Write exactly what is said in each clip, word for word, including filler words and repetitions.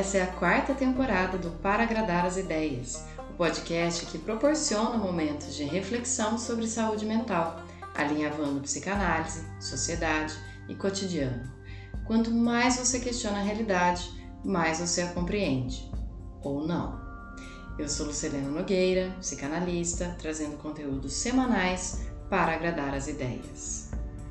Essa é a quarta temporada do Para Agradar as Ideias, o podcast que proporciona momentos de reflexão sobre saúde mental, alinhavando psicanálise, sociedade e cotidiano. Quanto mais você questiona a realidade, mais você a compreende. Ou não. Eu sou Lucilena Nogueira, psicanalista, trazendo conteúdos semanais para agradar as ideias.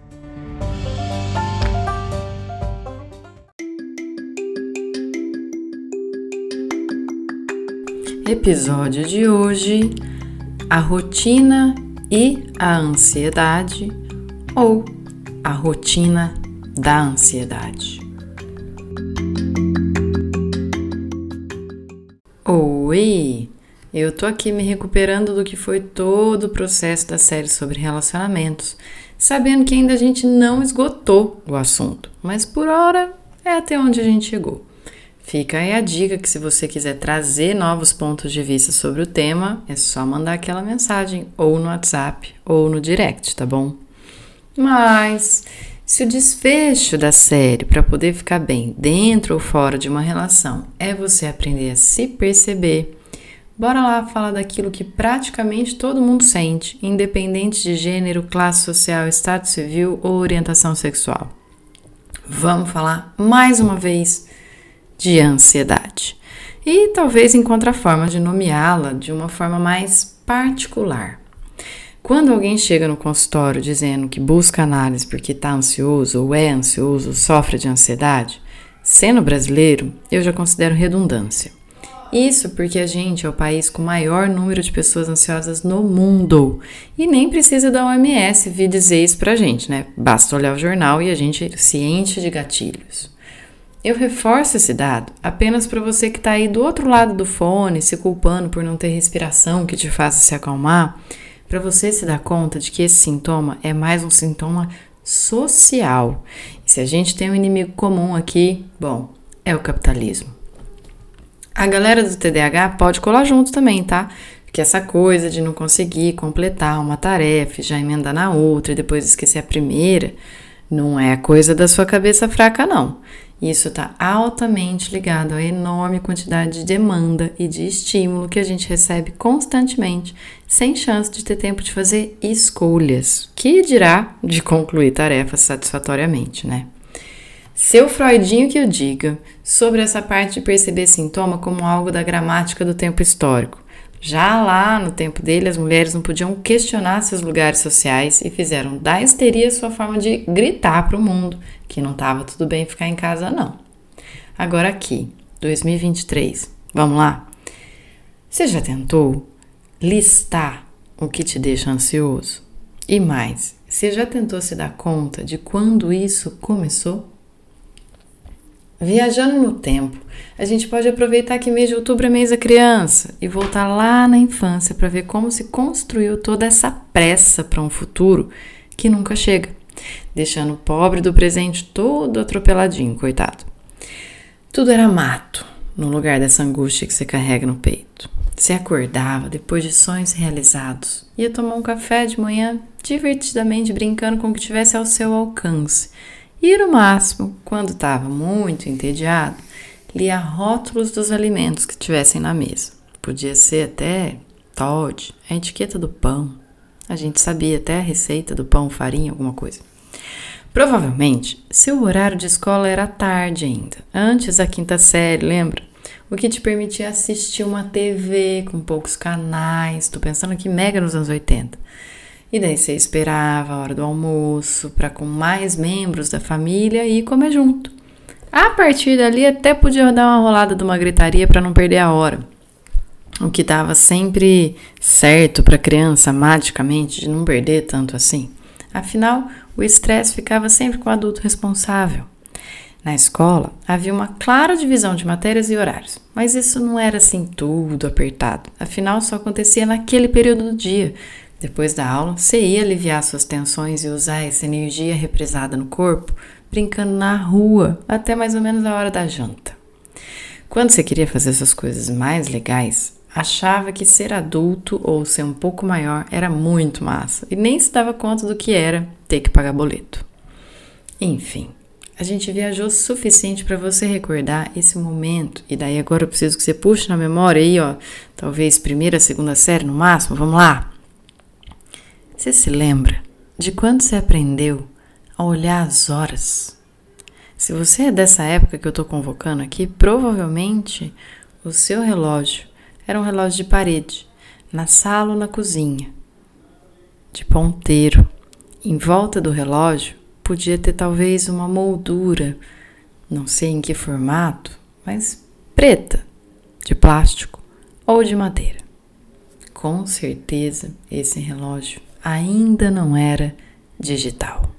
Episódio de hoje: a rotina e a ansiedade, ou a rotina da ansiedade. Oi! Eu tô aqui me recuperando do que foi todo o processo da série sobre relacionamentos, sabendo que ainda a gente não esgotou o assunto, mas por hora é até onde a gente chegou. Fica aí a dica que se você quiser trazer novos pontos de vista sobre o tema, é só mandar aquela mensagem ou no WhatsApp ou no direct, tá bom? Mas se o desfecho da série para poder ficar bem dentro ou fora de uma relação é você aprender a se perceber, bora lá falar daquilo que praticamente todo mundo sente, independente de gênero, classe social, estado civil ou orientação sexual. Vamos falar mais uma vez de ansiedade. E talvez encontre a forma de nomeá-la de uma forma mais particular. Quando alguém chega no consultório dizendo que busca análise porque está ansioso, ou é ansioso, ou sofre de ansiedade, sendo brasileiro, eu já considero redundância. Isso porque a gente é o país com o maior número de pessoas ansiosas no mundo. E nem precisa da O M S vir dizer isso pra gente, né? Basta olhar o jornal e a gente se enche de gatilhos. Eu reforço esse dado apenas para você que está aí do outro lado do fone, se culpando por não ter respiração que te faça se acalmar, para você se dar conta de que esse sintoma é mais um sintoma social. E se a gente tem um inimigo comum aqui, bom, é o capitalismo. A galera do T D A H pode colar junto também, tá? Porque essa coisa de não conseguir completar uma tarefa, já emendar na outra e depois esquecer a primeira, não é coisa da sua cabeça fraca, não. Isso está altamente ligado à enorme quantidade de demanda e de estímulo que a gente recebe constantemente, sem chance de ter tempo de fazer escolhas, que dirá de concluir tarefas satisfatoriamente, né? Seu Freudinho que eu diga sobre essa parte de perceber sintoma como algo da gramática do tempo histórico. Já lá no tempo dele, as mulheres não podiam questionar seus lugares sociais e fizeram da histeria sua forma de gritar para o mundo que não estava tudo bem ficar em casa, não. Agora aqui, dois mil e vinte e três, vamos lá? Você já tentou listar o que te deixa ansioso? E mais, você já tentou se dar conta de quando isso começou? Viajando no tempo, a gente pode aproveitar que mês de outubro é mês da criança e voltar lá na infância para ver como se construiu toda essa pressa para um futuro que nunca chega, deixando o pobre do presente todo atropeladinho, coitado. Tudo era mato no lugar dessa angústia que você carrega no peito. Você acordava depois de sonhos realizados, ia tomar um café de manhã divertidamente brincando com o que tivesse ao seu alcance. E no máximo, quando estava muito entediado, lia rótulos dos alimentos que tivessem na mesa. Podia ser até Toddy, a etiqueta do pão. A gente sabia até a receita do pão, farinha, alguma coisa. Provavelmente, seu horário de escola era tarde ainda, antes da quinta série, lembra? O que te permitia assistir uma T V com poucos canais, tô pensando aqui mega nos anos oitenta. E daí você esperava a hora do almoço para com mais membros da família ir comer junto. A partir dali até podia dar uma rolada de uma gritaria para não perder a hora. O que dava sempre certo para a criança, magicamente, de não perder tanto assim. Afinal, o estresse ficava sempre com o adulto responsável. Na escola, havia uma clara divisão de matérias e horários, mas isso não era assim tudo apertado. Afinal, só acontecia naquele período do dia. Depois da aula, você ia aliviar suas tensões e usar essa energia represada no corpo, brincando na rua, até mais ou menos a hora da janta. Quando você queria fazer essas coisas mais legais, achava que ser adulto ou ser um pouco maior era muito massa e nem se dava conta do que era ter que pagar boleto. Enfim, A gente viajou o suficiente para você recordar esse momento. E daí agora eu preciso que você puxe na memória aí, ó. Talvez primeira, segunda série no máximo. Vamos lá. Você se lembra de quando você aprendeu a olhar as horas? Se você é dessa época que eu tô convocando aqui, provavelmente o seu relógio era um relógio de parede, na sala ou na cozinha, de ponteiro. Em volta do relógio podia ter talvez uma moldura, não sei em que formato, mas preta, de plástico ou de madeira. Com certeza esse relógio ainda não era digital.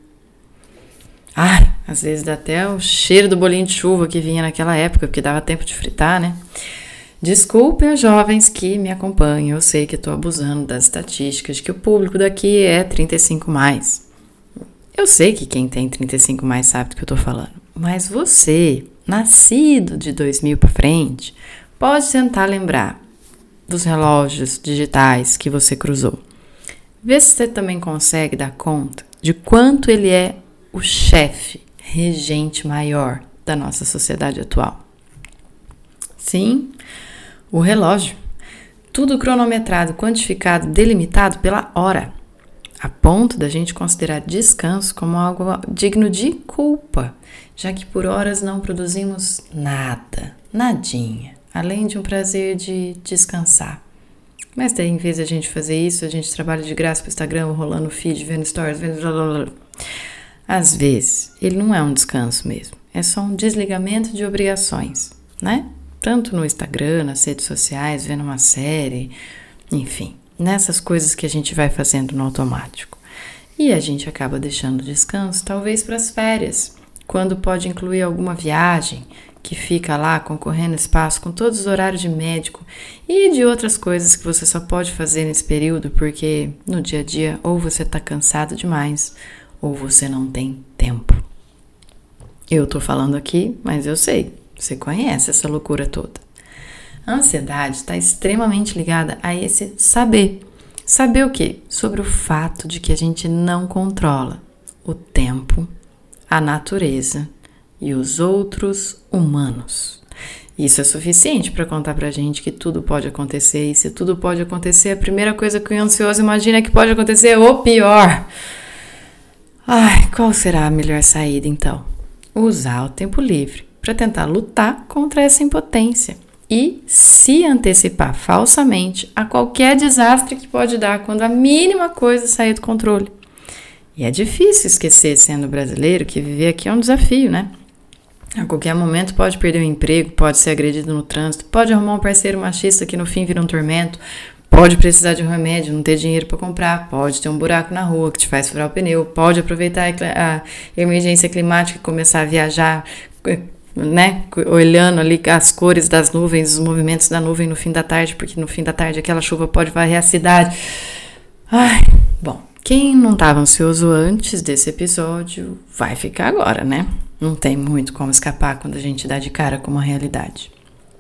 Ai, às vezes dá até o cheiro do bolinho de chuva que vinha naquela época, porque dava tempo de fritar, né? Desculpem os jovens que me acompanham, eu sei que estou abusando das estatísticas, de que o público daqui é trinta e cinco mais. Eu sei que quem tem trinta e cinco mais sabe do que eu tô falando, mas você, nascido de dois mil para frente, pode tentar lembrar dos relógios digitais que você cruzou. Vê se você também consegue dar conta de quanto ele é o chefe, regente maior da nossa sociedade atual. Sim, o relógio, tudo cronometrado, quantificado, delimitado pela hora, a ponto da gente considerar descanso como algo digno de culpa, já que por horas não produzimos nada, nadinha, além de um prazer de descansar. Mas daí, em vez de a gente fazer isso, a gente trabalha de graça pro Instagram, rolando o feed, vendo stories, vendo... Blá, blá, blá. Às vezes, ele não é um descanso mesmo, é só um desligamento de obrigações, né? Tanto no Instagram, nas redes sociais, vendo uma série, enfim. Nessas coisas que a gente vai fazendo no automático. E a gente acaba deixando descanso, talvez para as férias, quando pode incluir alguma viagem que fica lá concorrendo espaço com todos os horários de médico e de outras coisas que você só pode fazer nesse período, porque no dia a dia ou você está cansado demais ou você não tem tempo. Eu tô falando aqui, mas eu sei, você conhece essa loucura toda. A ansiedade está extremamente ligada a esse saber. Saber o quê? Sobre o fato de que a gente não controla o tempo, a natureza e os outros humanos. Isso é suficiente para contar pra gente que tudo pode acontecer. E se tudo pode acontecer, a primeira coisa que o ansioso imagina que pode acontecer é o pior. Ai, qual será a melhor saída então? Usar o tempo livre para tentar lutar contra essa impotência e se antecipar falsamente a qualquer desastre que pode dar quando a mínima coisa sair do controle. E é difícil esquecer, sendo brasileiro, que viver aqui é um desafio, né? A qualquer momento pode perder o emprego, pode ser agredido no trânsito, pode arrumar um parceiro machista que no fim vira um tormento, pode precisar de um remédio, não ter dinheiro para comprar, pode ter um buraco na rua que te faz furar o pneu, pode aproveitar a emergência climática e começar a viajar, né, olhando ali as cores das nuvens, os movimentos da nuvem no fim da tarde, porque no fim da tarde aquela chuva pode varrer a cidade. Ai, bom, quem não estava ansioso antes desse episódio vai ficar agora, né? Não tem muito como escapar quando a gente dá de cara com uma realidade.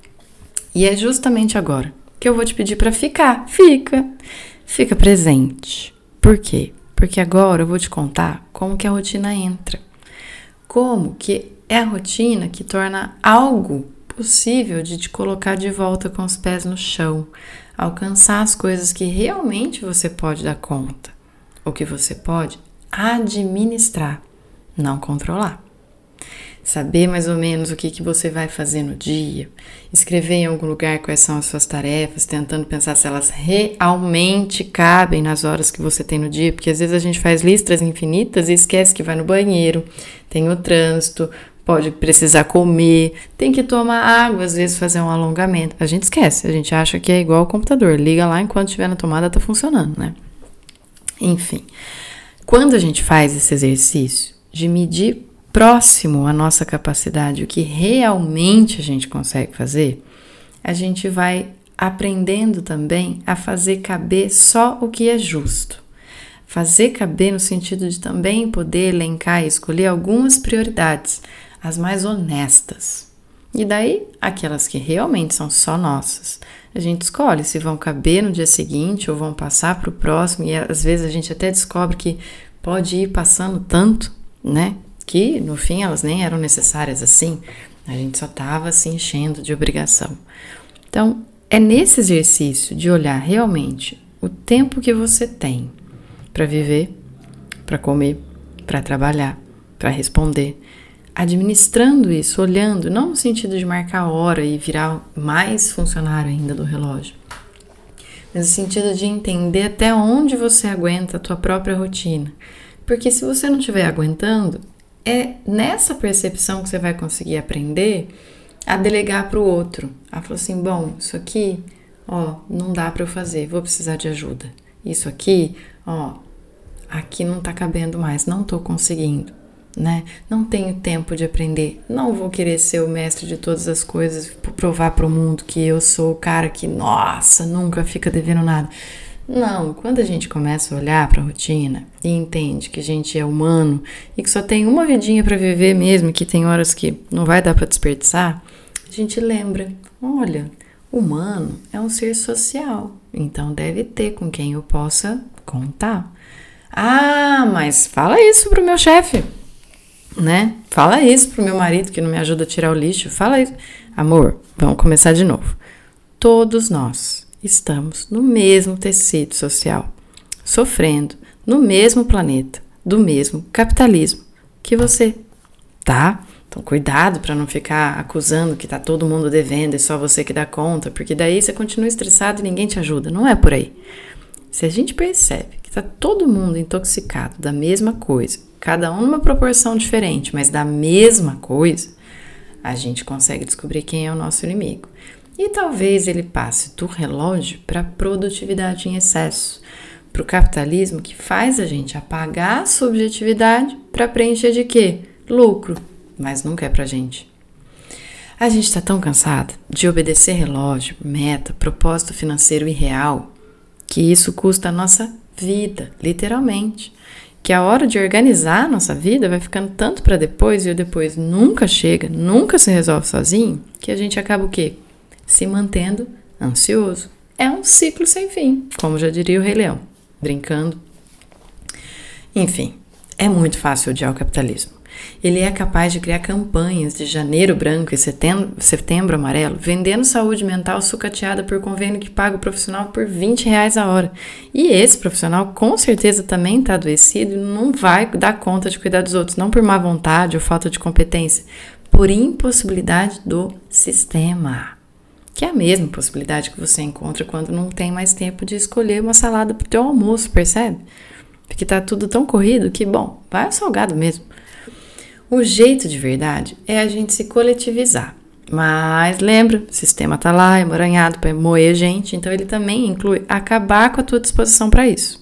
E é justamente agora que eu vou te pedir para ficar. Fica, fica presente. Por quê? Porque agora eu vou te contar como que a rotina entra. Como que é a rotina que torna algo possível de te colocar de volta com os pés no chão, alcançar as coisas que realmente você pode dar conta, ou que você pode administrar, não controlar. Saber mais ou menos o que, que você vai fazer no dia, escrever em algum lugar quais são as suas tarefas, tentando pensar se elas realmente cabem nas horas que você tem no dia, porque às vezes a gente faz listas infinitas e esquece que vai no banheiro, tem o trânsito, pode precisar comer, tem que tomar água, às vezes fazer um alongamento. A gente esquece, a gente acha que é igual ao computador, liga lá enquanto estiver na tomada, tá funcionando, né? Enfim, quando a gente faz esse exercício de medir próximo à nossa capacidade, o que realmente a gente consegue fazer, a gente vai aprendendo também a fazer caber só o que é justo. Fazer caber no sentido de também poder elencar e escolher algumas prioridades, as mais honestas. E daí, aquelas que realmente são só nossas. A gente escolhe se vão caber no dia seguinte ou vão passar para o próximo, e às vezes a gente até descobre que pode ir passando tanto, né? que no fim elas nem eram necessárias assim, a gente só estava se enchendo de obrigação. Então, é nesse exercício de olhar realmente o tempo que você tem para viver, para comer, para trabalhar, para responder, administrando isso, olhando, não no sentido de marcar a hora e virar mais funcionário ainda do relógio, mas no sentido de entender até onde você aguenta a tua própria rotina. Porque se você não estiver aguentando, é nessa percepção que você vai conseguir aprender a delegar para o outro. A falar assim, bom, isso aqui, ó, não dá para eu fazer, vou precisar de ajuda. Isso aqui, ó, aqui não tá cabendo mais, não tô conseguindo, né? Não tenho tempo de aprender, não vou querer ser o mestre de todas as coisas, provar para o mundo que eu sou o cara que, nossa, nunca fica devendo nada. Não, quando a gente começa a olhar para a rotina e entende que a gente é humano e que só tem uma vidinha para viver mesmo, que tem horas que não vai dar para desperdiçar, a gente lembra, olha, o humano é um ser social, então deve ter com quem eu possa contar. Ah, mas fala isso pro meu chefe, né? Fala isso pro meu marido que não me ajuda a tirar o lixo, fala isso. Amor, vamos começar de novo. Todos nós estamos no mesmo tecido social, sofrendo no mesmo planeta, do mesmo capitalismo que você, tá? Então cuidado para não ficar acusando que tá todo mundo devendo e só você que dá conta, porque daí você continua estressado e ninguém te ajuda, não é por aí. Se a gente percebe que tá todo mundo intoxicado da mesma coisa, cada um numa proporção diferente, mas da mesma coisa, a gente consegue descobrir quem é o nosso inimigo. E talvez ele passe do relógio para a produtividade em excesso, para o capitalismo que faz a gente apagar a subjetividade para preencher de quê? Lucro, mas nunca é pra gente. A gente está tão cansado de obedecer relógio, meta, propósito financeiro irreal, que isso custa a nossa vida, literalmente. Que a hora de organizar a nossa vida vai ficando tanto para depois e o depois nunca chega, nunca se resolve sozinho, que a gente acaba o quê? Se mantendo ansioso. É um ciclo sem fim, como já diria o Rei Leão, brincando. Enfim, é muito fácil odiar o capitalismo. Ele é capaz de criar campanhas de janeiro branco e setembro, setembro amarelo, vendendo saúde mental sucateada por convênio que paga o profissional por vinte reais a hora. E esse profissional com certeza também está adoecido e não vai dar conta de cuidar dos outros, não por má vontade ou falta de competência, por impossibilidade do sistema. Que é a mesma possibilidade que você encontra quando não tem mais tempo de escolher uma salada para o teu almoço, percebe? Porque tá tudo tão corrido que, bom, vai ao salgado mesmo. O jeito de verdade é a gente se coletivizar. Mas lembra, o sistema tá lá, emaranhado para moer gente, então ele também inclui acabar com a tua disposição para isso.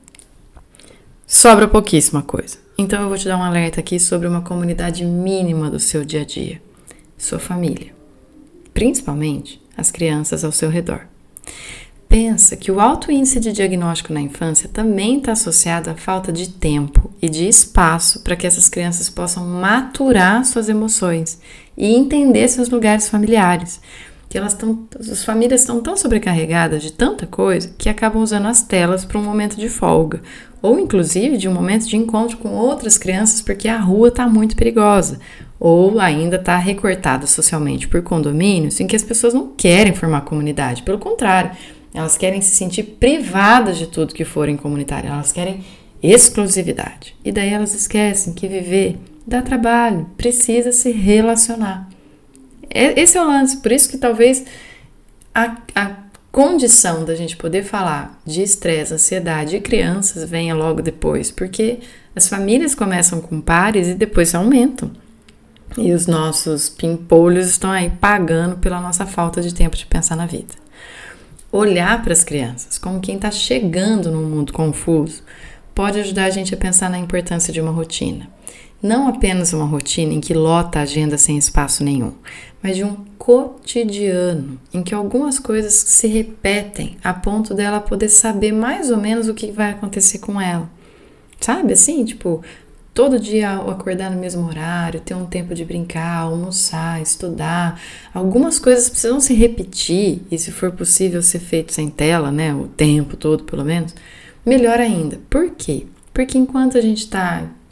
Sobra pouquíssima coisa. Então eu vou te dar um alerta aqui sobre uma comunidade mínima do seu dia a dia. Sua família. Principalmente as crianças ao seu redor. Pensa que o alto índice de diagnóstico na infância também está associado à falta de tempo e de espaço para que essas crianças possam maturar suas emoções e entender seus lugares familiares. Que elas estão, as famílias estão tão sobrecarregadas de tanta coisa que acabam usando as telas para um momento de folga ou inclusive de um momento de encontro com outras crianças porque a rua está muito perigosa ou ainda está recortada socialmente por condomínios em que as pessoas não querem formar comunidade, pelo contrário, elas querem se sentir privadas de tudo que for em comunitário, elas querem exclusividade. E daí elas esquecem que viver dá trabalho, precisa se relacionar. Esse é o lance, por isso que talvez a, a condição da gente poder falar de estresse, ansiedade e crianças venha logo depois, porque as famílias começam com pares e depois aumentam. E os nossos pimpolhos estão aí pagando pela nossa falta de tempo de pensar na vida. Olhar para as crianças como quem está chegando num mundo confuso pode ajudar a gente a pensar na importância de uma rotina. Não apenas uma rotina em que lota a agenda sem espaço nenhum, mas de um cotidiano em que algumas coisas se repetem a ponto dela poder saber mais ou menos o que vai acontecer com ela. Sabe assim, tipo, todo dia acordar no mesmo horário, ter um tempo de brincar, almoçar, estudar. Algumas coisas precisam se repetir e, se for possível, ser feito sem tela, né? O tempo todo, pelo menos. Melhor ainda. Por quê? Porque enquanto a gente está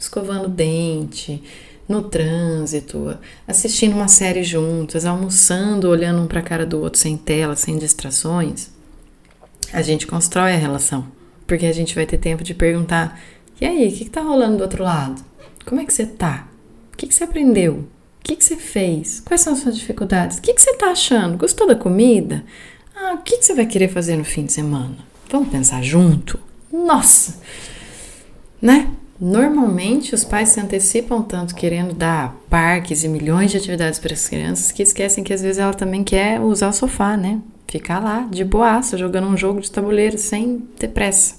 escovando o dente, no trânsito, assistindo uma série juntas, almoçando, olhando um para a cara do outro sem tela, sem distrações, a gente constrói a relação. Porque a gente vai ter tempo de perguntar: e aí, o que, que tá rolando do outro lado? Como é que você tá? O que, que você aprendeu? O que, que você fez? Quais são as suas dificuldades? O que, que você tá achando? Gostou da comida? Ah, o que, que você vai querer fazer no fim de semana? Vamos pensar junto? Nossa! Né? Normalmente os pais se antecipam tanto querendo dar parques e milhões de atividades para as crianças que esquecem que às vezes ela também quer usar o sofá, né? Ficar lá de boaça jogando um jogo de tabuleiro sem ter pressa.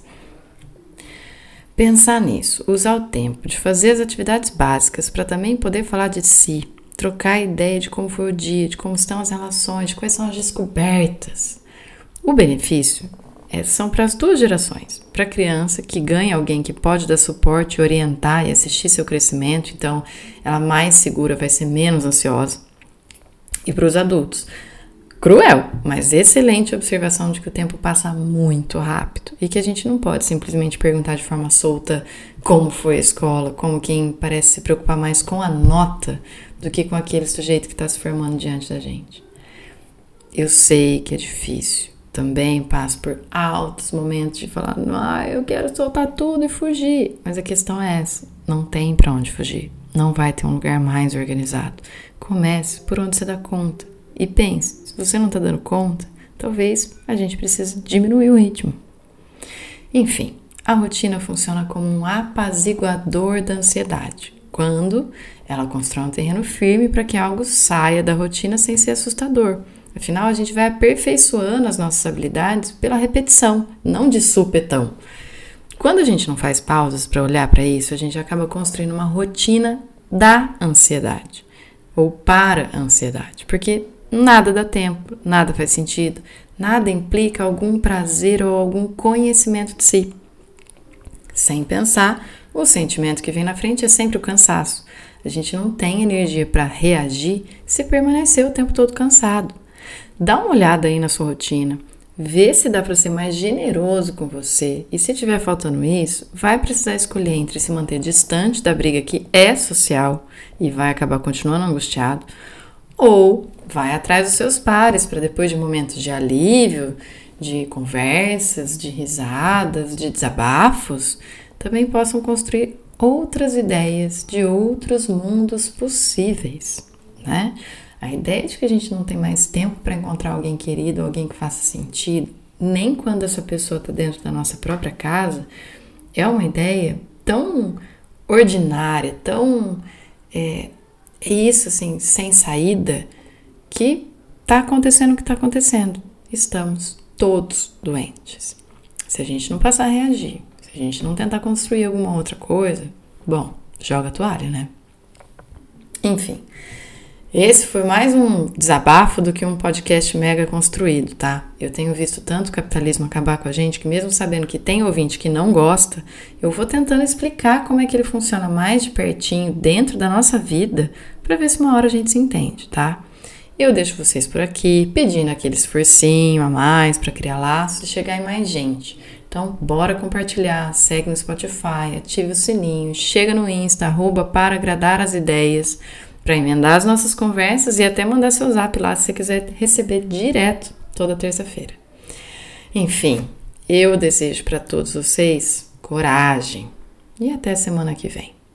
Pensar nisso, usar o tempo de fazer as atividades básicas para também poder falar de si, trocar ideia de como foi o dia, de como estão as relações, de quais são as descobertas. O benefício É, são para as duas gerações. Para a criança, que ganha alguém que pode dar suporte, orientar e assistir seu crescimento, então ela mais segura, vai ser menos ansiosa. E para os adultos, cruel, mas excelente observação de que o tempo passa muito rápido e que a gente não pode simplesmente perguntar de forma solta como foi a escola, como quem parece se preocupar mais com a nota do que com aquele sujeito que está se formando diante da gente. Eu sei que é difícil. Também passo por altos momentos de falar: ah, eu quero soltar tudo e fugir. Mas a questão é essa: não tem para onde fugir. Não vai ter um lugar mais organizado. Comece por onde você dá conta. E pense, se você não está dando conta, talvez a gente precise diminuir o ritmo. Enfim, a rotina funciona como um apaziguador da ansiedade, quando ela constrói um terreno firme para que algo saia da rotina sem ser assustador. Afinal, a gente vai aperfeiçoando as nossas habilidades pela repetição, não de supetão. Quando a gente não faz pausas para olhar para isso, a gente acaba construindo uma rotina da ansiedade, ou para a ansiedade, porque nada dá tempo, nada faz sentido, nada implica algum prazer ou algum conhecimento de si. Sem pensar, o sentimento que vem na frente é sempre o cansaço. A gente não tem energia para reagir se permanecer o tempo todo cansado. Dá uma olhada aí na sua rotina, vê se dá para ser mais generoso com você, e se tiver faltando isso, vai precisar escolher entre se manter distante da briga que é social e vai acabar continuando angustiado, ou vai atrás dos seus pares para depois de momentos de alívio, de conversas, de risadas, de desabafos, também possam construir outras ideias de outros mundos possíveis, né? A ideia de que a gente não tem mais tempo para encontrar alguém querido, alguém que faça sentido, nem quando essa pessoa está dentro da nossa própria casa, é uma ideia tão ordinária, tão é, isso assim, sem saída, que está acontecendo o que está acontecendo. Estamos todos doentes. Se a gente não passar a reagir, se a gente não tentar construir alguma outra coisa, bom, joga a toalha, né? Enfim. Esse foi mais um desabafo do que um podcast mega construído, tá? Eu tenho visto tanto o capitalismo acabar com a gente que, mesmo sabendo que tem ouvinte que não gosta, eu vou tentando explicar como é que ele funciona mais de pertinho dentro da nossa vida para ver se uma hora a gente se entende, tá? Eu deixo vocês por aqui pedindo aquele esforcinho a mais para criar laços e chegar em mais gente. Então, bora compartilhar, segue no Spotify, ative o sininho, chega no Insta, arroba para agradar as ideias, para emendar as nossas conversas e até mandar seu zap lá se você quiser receber direto toda terça-feira. Enfim, eu desejo para todos vocês coragem e até semana que vem.